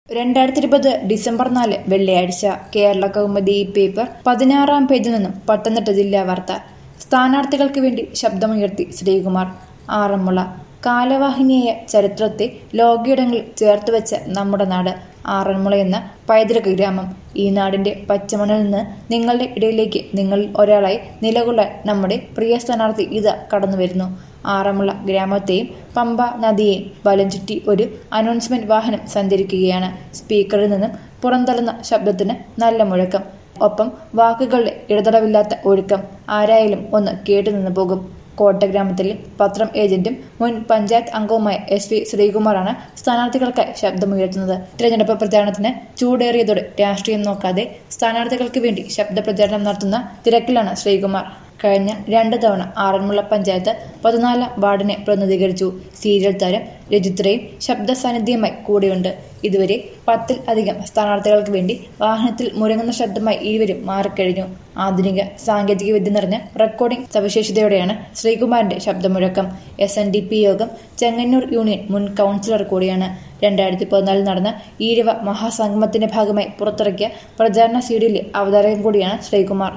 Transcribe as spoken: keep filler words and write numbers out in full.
രണ്ടായിരത്തി ഇരുപത് ഡിസംബർ നാല് വെള്ളിയാഴ്ച കേരള കൗമുദി പേപ്പർ പതിനാറാം പേജിൽ നിന്നും പത്തനംതിട്ട ജില്ലാ വാർത്ത. സ്ഥാനാർത്ഥികൾക്ക് വേണ്ടി ശബ്ദമുയർത്തി ശ്രീകുമാർ. ആറന്മുള. കാലവാഹിനിയായ ചരിത്രത്തെ ലോകയിടങ്ങളിൽ ചേർത്തുവെച്ച നമ്മുടെ നാട് ആറന്മുള എന്ന പൈതൃക ഗ്രാമം. ഈ നാടിന്റെ പച്ചമണ്ണിൽ നിന്ന് നിങ്ങളുടെ ഇടയിലേക്ക് നിങ്ങളിൽ ഒരാളായി നിലകൊള്ളാൻ നമ്മുടെ പ്രിയ സ്ഥാനാർത്ഥി ഇതാ കടന്നുവരുന്നു. ആറന്മുള ഗ്രാമത്തെയും പമ്പ നദിയെയും വലം ചുറ്റി ഒരു അനൗൺസ്മെന്റ് വാഹനം സഞ്ചരിക്കുകയാണ്. സ്പീക്കറിൽ നിന്നും പുറന്തള്ളുന്ന ശബ്ദത്തിന് നല്ല മുഴക്കം, ഒപ്പം വാക്കുകളുടെ ഇടതടവില്ലാത്ത ഒഴുക്കം. ആരായാലും ഒന്ന് കേട്ടുനിന്ന് പോകും. കോട്ടഗ്രാമത്തിലെ പത്രം ഏജന്റും മുൻ പഞ്ചായത്ത് അംഗവുമായ എസ് വി ശ്രീകുമാറാണ് സ്ഥാനാർത്ഥികൾക്കായി ശബ്ദമുയർത്തുന്നത്. തിരഞ്ഞെടുപ്പ് പ്രചാരണത്തിന് ചൂടേറിയതോടെ രാഷ്ട്രീയം നോക്കാതെ സ്ഥാനാർത്ഥികൾക്ക് വേണ്ടി ശബ്ദ പ്രചാരണം നടത്തുന്ന തിരക്കിലാണ് ശ്രീകുമാർ. കഴിഞ്ഞ രണ്ട് തവണ ആറന്മുള പഞ്ചായത്ത് പതിനാലാം വാർഡിനെ പ്രതിനിധീകരിച്ചു. സീരിയൽ താരം രജിത്രയും ശബ്ദ സാന്നിധ്യമായി കൂടെയുണ്ട്. ഇതുവരെ പത്തിൽ അധികം സ്ഥാനാർത്ഥികൾക്ക് വേണ്ടി വാഹനത്തിൽ മുഴങ്ങുന്ന ശബ്ദമായി ഇരുവരും മാറിക്കഴിഞ്ഞു. ആധുനിക സാങ്കേതിക വിദ്യ നിറഞ്ഞ റെക്കോർഡിംഗ് സവിശേഷതയോടെയാണ് ശ്രീകുമാറിന്റെ ശബ്ദമുഴക്കം. എസ് എൻ ഡി പി യോഗം ചെങ്ങന്നൂർ യൂണിയൻ മുൻ കൗൺസിലർ കൂടിയാണ്. രണ്ടായിരത്തി പതിനാലിൽ നടന്ന ഈഴവ മഹാസംഗമത്തിന്റെ ഭാഗമായി പുറത്തിറക്കിയ പ്രചാരണ സീഡിയിലെ അവതാരകൻ കൂടിയാണ് ശ്രീകുമാർ.